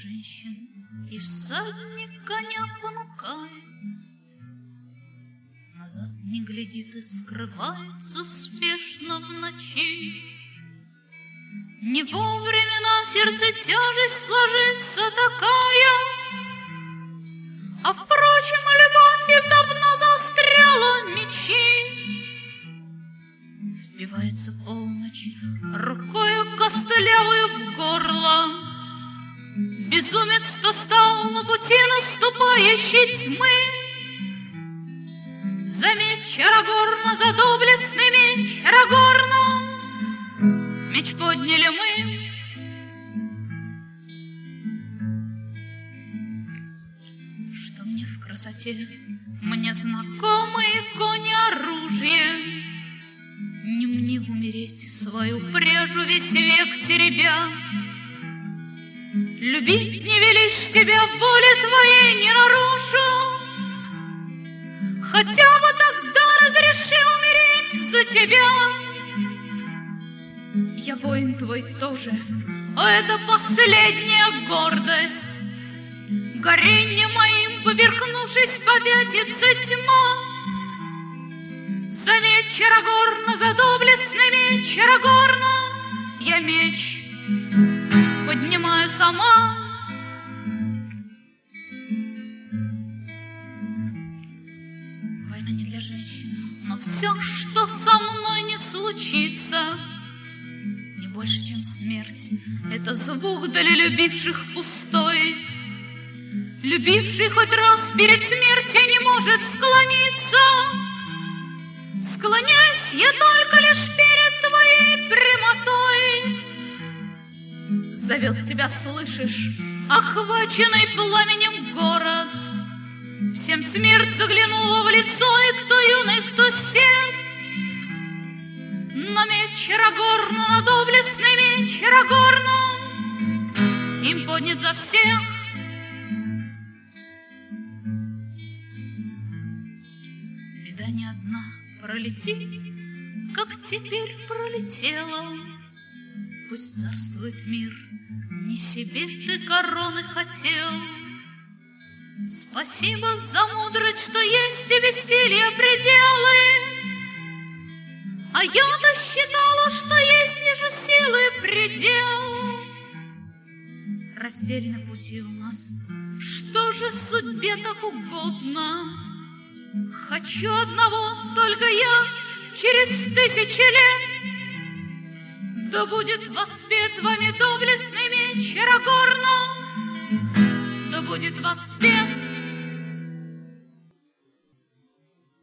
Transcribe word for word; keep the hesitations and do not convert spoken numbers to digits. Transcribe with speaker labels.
Speaker 1: женщин, и всадник коня понукает. Назад не глядит и скрывается спешно в ночи. Не вовремя на сердце тяжесть ложится такая, а, впрочем, любовь издавна застряла мечи. Вбивается полночь рукою костлявую в горло. Безумец, кто стал на пути наступающей тьмы. За меч Арагорна, за доблестный меч Арагорна меч подняли мы. Что мне в красоте, мне знакомые кони оружие. Не мне умереть, свою пряжу весь век теребя. Любить не велишь, тебя воли твоей не нарушу. Хотя бы тогда разреши умереть за тебя. Я воин твой тоже, а это последняя гордость. Горенье моим, поперхнувшись, попятится тьма. За меч Арагорна, за доблестный меч Арагорна я меч поднимаю сама. Война не для женщин, но все, что со мной не случится, не больше, чем смерть, это звук для любивших пустой. Любивший хоть раз перед смертью не может склониться. Склоняюсь я только лишь перед твоей прямотой. Зовет тебя, слышишь, охваченный пламенем город. Всем смерть заглянула в лицо, и кто юный, кто сед. На меч Арагорна, на доблестный меч Арагорна им поднят за всех. Беда не одна пролетит, как теперь пролетела. Пусть царствует мир, не себе ты короны хотел. Спасибо за мудрость, что есть и веселье пределы. А я-то считала, что есть лишь у силы предел. Раздельны пути у нас, что же судьбе так угодно? Хочу одного только я через тысячи лет. Да будет воспет вами доблестный меч Арагорна, да будет воспет